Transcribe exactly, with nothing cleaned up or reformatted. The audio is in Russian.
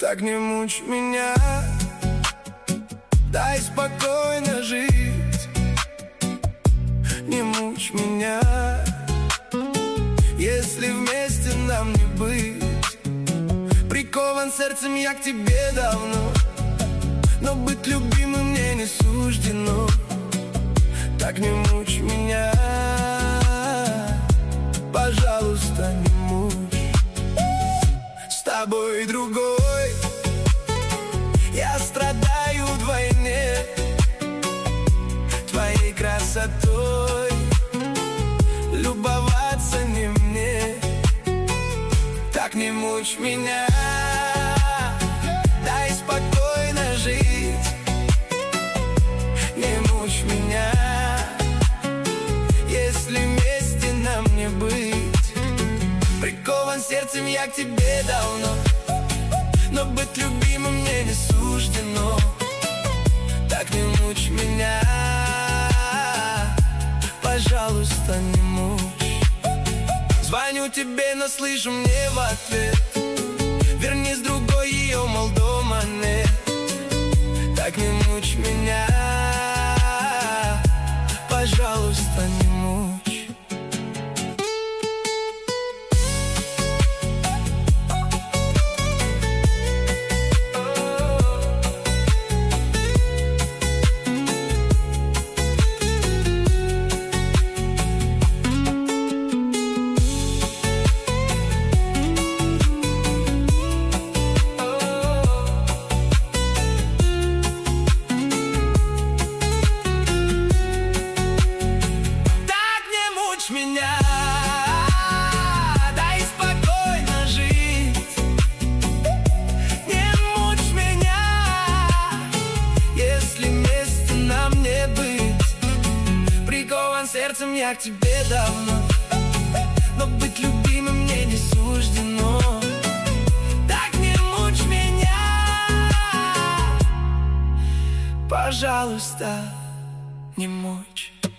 Так не мучь меня, дай спокойно жить. Не мучь меня, если вместе нам не быть. Прикован сердцем я к тебе давно, но быть любимым мне не суждено. Так не мучь меня, пожалуйста, не мучь. С тобой другой, я страдаю вдвойне. Твоей красотой любоваться не мне. Так не мучь меня, дай спокойно жить. Не мучь меня, если вместе нам не быть. Прикован сердцем я к тебе давно, но быть любимым мне не суждено. Так не мучь меня, пожалуйста, не мучь. Звоню тебе, но слышу мне в ответ: верни с другой ее, мол, дома нет. Так не мучь меня, пожалуйста, не мучь. Меня, дай спокойно жить. Не мучь меня, если вместе нам не быть. Прикован сердцем я к тебе давно, но быть любимым мне не суждено. Так не мучь меня, пожалуйста, не мучь.